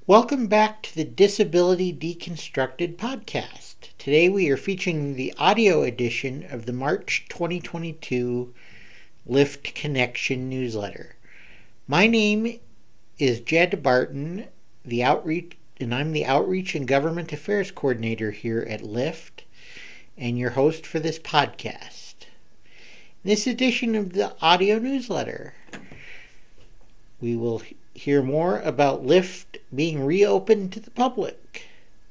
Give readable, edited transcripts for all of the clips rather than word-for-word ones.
Welcome back to the Disability Deconstructed podcast. Today we are featuring the audio edition of the March 2022 Lift Connection newsletter. My name is Jed Barton, I'm the Outreach and Government Affairs Coordinator here at Lift, and your host for this podcast. In this edition of the audio newsletter, we will hear more about Lift being reopened to the public.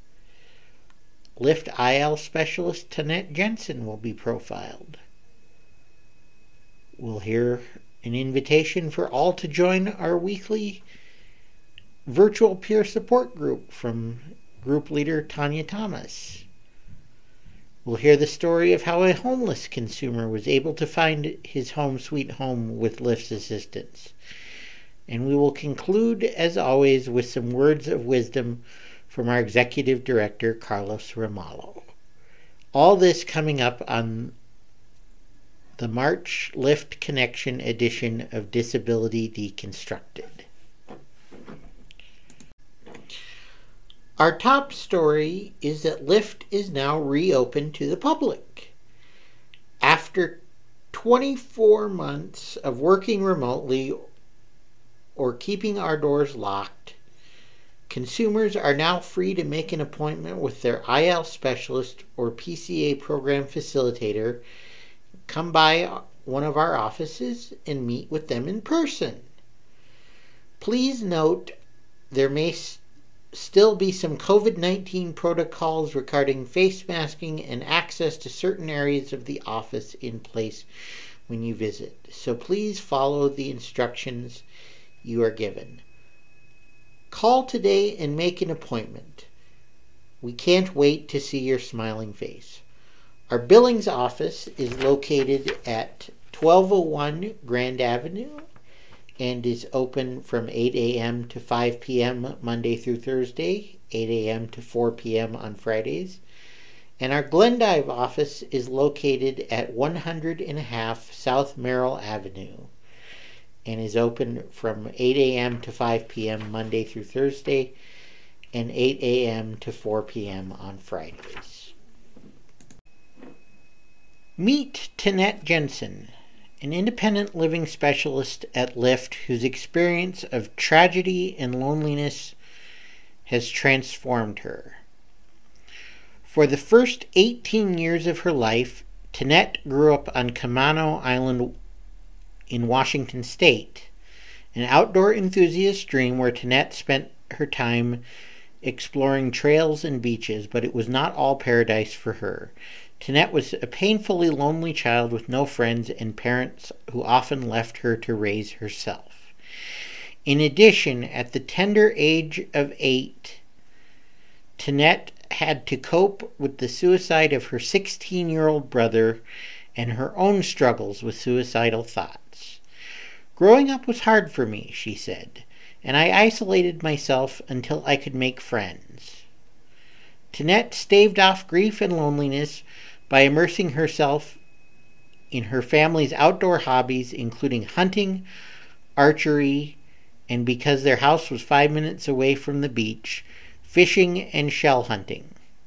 Lift IL specialist Tanette Jensen will be profiled. We'll hear an invitation for all to join our weekly virtual peer support group from group leader Tanya Thomas. We'll hear the story of how a homeless consumer was able to find his home sweet home with Lift's assistance. And we will conclude, as always, with some words of wisdom from our Executive Director, Carlos Ramallo. All this coming up on the March Lift Connection edition of Disability Deconstructed. Our top story is that Lift is now reopened to the public. After 24 months of working remotely or keeping our doors locked, consumers are now free to make an appointment with their IL specialist or PCA program facilitator, come by one of our offices, and meet with them in person. Please note there may still be some COVID-19 protocols regarding face masking and access to certain areas of the office in place when you visit. So please follow the instructions you are given. Call today and make an appointment. We can't wait to see your smiling face. Our Billings office is located at 1201 Grand Avenue and is open from 8 a.m. to 5 p.m. Monday through Thursday, 8 a.m. to 4 p.m. on Fridays. And our Glendive office is located at 100.5 South Merrill Avenue and is open from 8 a.m. to 5 p.m. Monday through Thursday and 8 a.m. to 4 p.m. on Fridays. Meet Tanette Jensen, an independent living specialist at Lift whose experience of tragedy and loneliness has transformed her. For the first 18 years of her life, Tanette grew up on Camano Island in Washington State, an outdoor enthusiast dream where Tanette spent her time exploring trails and beaches, but it was not all paradise for her. Tanette was a painfully lonely child with no friends and parents who often left her to raise herself. In addition, at the tender age of 8, Tanette had to cope with the suicide of her 16-year-old brother and her own struggles with suicidal thoughts. Growing up was hard for me, she said, and I isolated myself until I could make friends. Tanette staved off grief and loneliness by immersing herself in her family's outdoor hobbies, including hunting, archery, and because their house was 5 minutes away from the beach, fishing and shell hunting.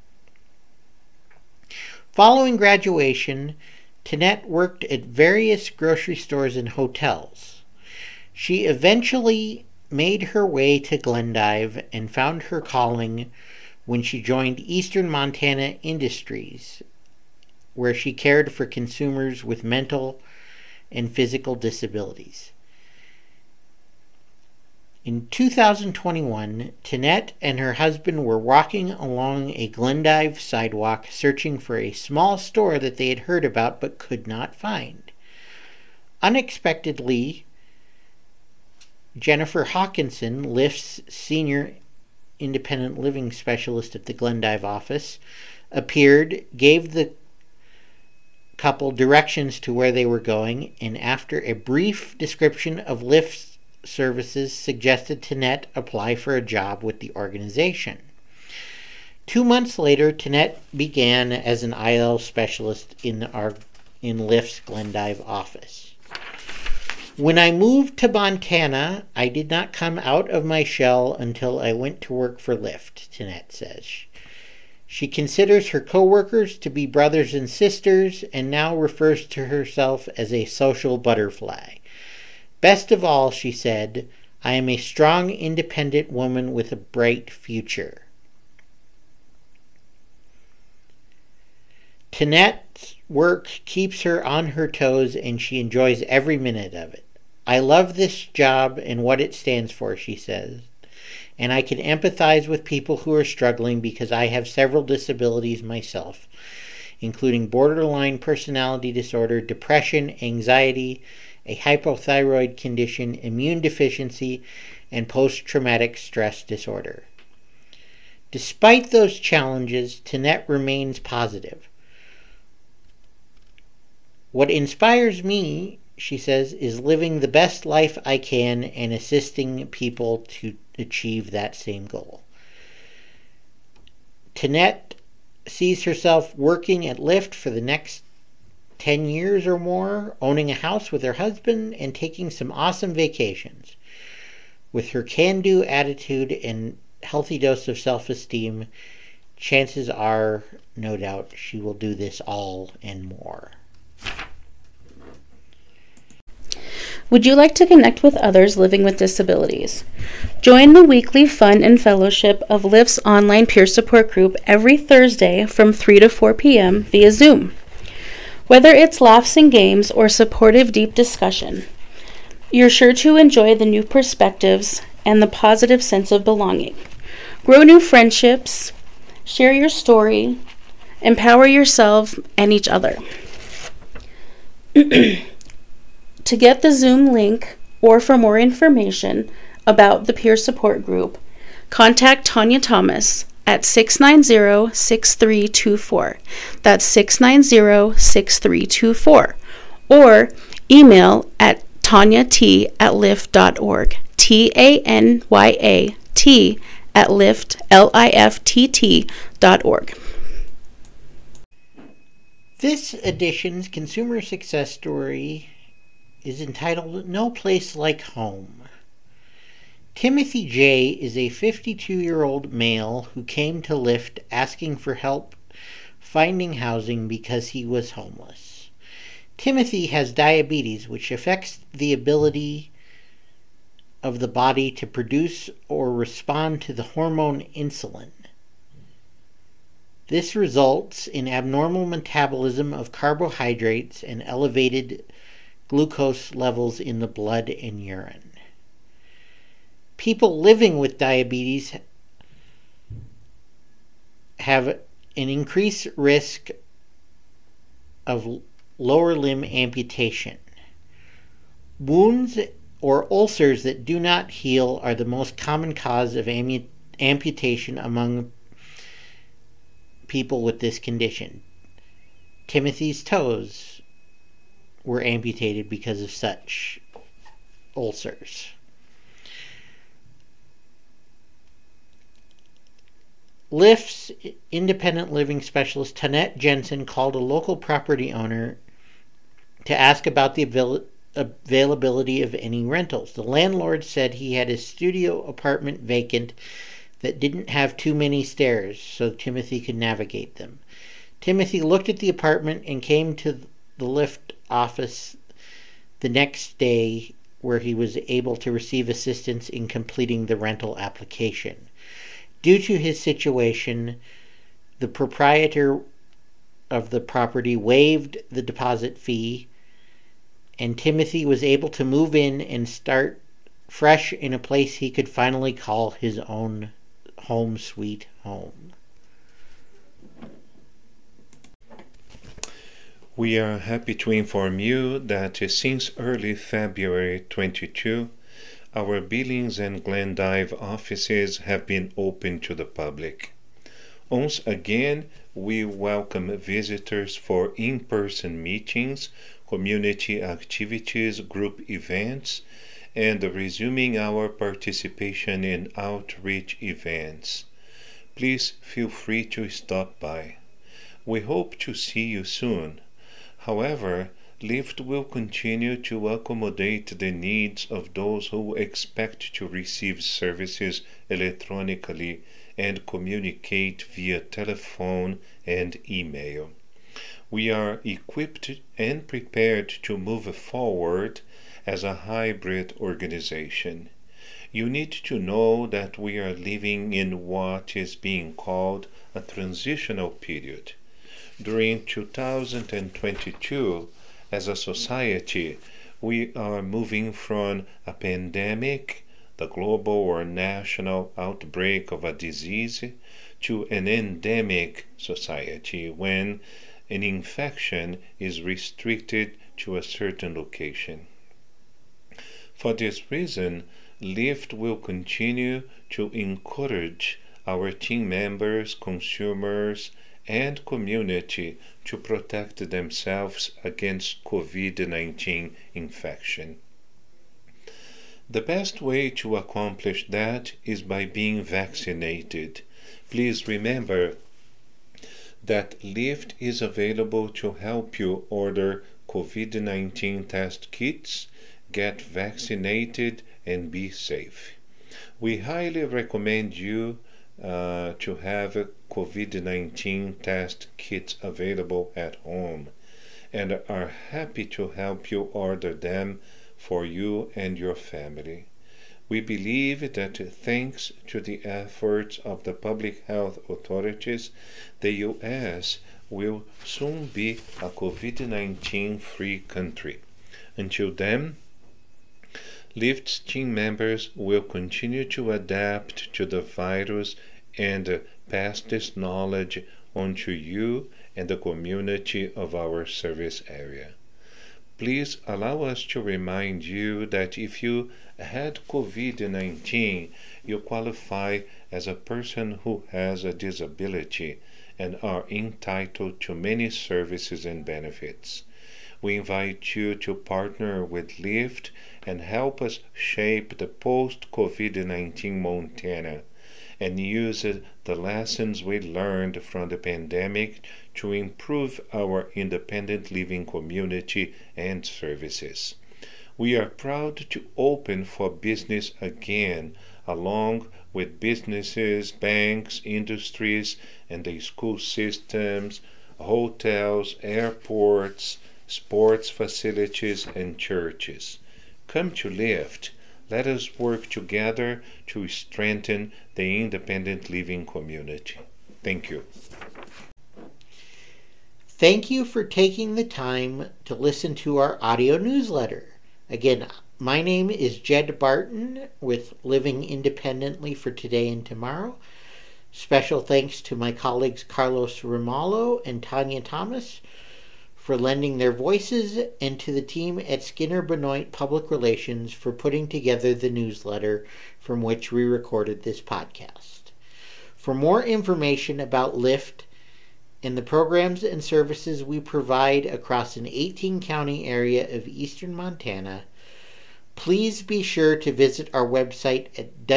Following graduation, Tanette worked at various grocery stores and hotels. She eventually made her way to Glendive and found her calling when she joined Eastern Montana Industries, where she cared for consumers with mental and physical disabilities. In 2021, Tanette and her husband were walking along a Glendive sidewalk searching for a small store that they had heard about but could not find. Unexpectedly, Jennifer Hawkinson, Lift's senior independent living specialist at the Glendive office, appeared, gave the couple directions to where they were going, and after a brief description of Lift's services, suggested Tanette apply for a job with the organization. 2 months later, Tanette began as an IL specialist in Lift's Glendive office. When I moved to Montana, I did not come out of my shell until I went to work for Lyft, Tanette says. She considers her coworkers to be brothers and sisters and now refers to herself as a social butterfly. Best of all, she said, I am a strong, independent woman with a bright future. Tanette's work keeps her on her toes and she enjoys every minute of it. I love this job and what it stands for, she says, and I can empathize with people who are struggling because I have several disabilities myself, including borderline personality disorder, depression, anxiety, a hypothyroid condition, immune deficiency, and post-traumatic stress disorder. Despite those challenges, Tanette remains positive. What inspires me, she says, is living the best life I can and assisting people to achieve that same goal. Tanette sees herself working at Lyft for the next 10 years or more, owning a house with her husband, and taking some awesome vacations. With her can-do attitude and healthy dose of self-esteem, chances are, no doubt, she will do this all and more. Would you like to connect with others living with disabilities? Join the weekly fun and fellowship of Lyft's online peer support group every Thursday from 3 to 4 p.m. via Zoom. Whether it's laughs and games or supportive deep discussion, you're sure to enjoy the new perspectives and the positive sense of belonging. Grow new friendships, share your story, empower yourself and each other. To get the Zoom link or for more information about the peer support group, contact Tanya Thomas at 690-6324. That's 690-6324. Or email at tanyat@lyft.org. TANYAT@lyft.org. This edition's consumer success story is entitled No Place Like Home. Timothy J. is a 52-year-old male who came to Lyft asking for help finding housing because he was homeless. Timothy has diabetes, which affects the ability of the body to produce or respond to the hormone insulin. This results in abnormal metabolism of carbohydrates and elevated glucose levels in the blood and urine. People living with diabetes have an increased risk of lower limb amputation. Wounds or ulcers that do not heal are the most common cause of amputation among people with this condition. Timothy's toes were amputated because of such ulcers. Lyft's independent living specialist, Tanette Jensen, called a local property owner to ask about the availability of any rentals. The landlord said he had a studio apartment vacant that didn't have too many stairs, so Timothy could navigate them. Timothy looked at the apartment and came to the Lyft office the next day, where he was able to receive assistance in completing the rental application. Due to his situation, the proprietor of the property waived the deposit fee, and Timothy was able to move in and start fresh in a place he could finally call his own home sweet home. We are happy to inform you that since early February 22, our Billings and Glendive offices have been open to the public. Once again, we welcome visitors for in-person meetings, community activities, group events, and resuming our participation in outreach events. Please feel free to stop by. We hope to see you soon. However, Lyft will continue to accommodate the needs of those who expect to receive services electronically and communicate via telephone and email. We are equipped and prepared to move forward as a hybrid organization. You need to know that we are living in what is being called a transitional period. During 2022, as a society, we are moving from a pandemic, the global or national outbreak of a disease, to an endemic society when an infection is restricted to a certain location. For this reason, Lyft will continue to encourage our team members, consumers, and community to protect themselves against COVID-19 infection. The best way to accomplish that is by being vaccinated. Please remember that Lyft is available to help you order COVID-19 test kits, get vaccinated, and be safe. We highly recommend you to have COVID-19 test kits available at home and are happy to help you order them for you and your family. We believe that thanks to the efforts of the public health authorities, the U.S. will soon be a COVID-19 free country. Until then, Lyft's team members will continue to adapt to the virus and pass this knowledge on to you and the community of our service area. Please allow us to remind you that if you had COVID-19, you qualify as a person who has a disability and are entitled to many services and benefits. We invite you to partner with Lyft and help us shape the post-COVID-19 Montana and use the lessons we learned from the pandemic to improve our independent living community and services. We are proud to open for business again, along with businesses, banks, industries, and the school systems, hotels, airports, sports facilities, and churches. Come to Lyft. Let us work together to strengthen the independent living community. Thank you. Thank you for taking the time to listen to our audio newsletter. Again, my name is Jed Barton with Living Independently for Today and Tomorrow. Special thanks to my colleagues Carlos Ramallo and Tanya Thomas for lending their voices, and to the team at Skinner Benoit Public Relations for putting together the newsletter from which we recorded this podcast. For more information about Lyft and the programs and services we provide across an 18-county area of eastern Montana, please be sure to visit our website at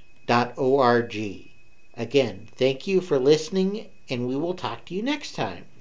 www.liftt.org. Again, thank you for listening, and we will talk to you next time.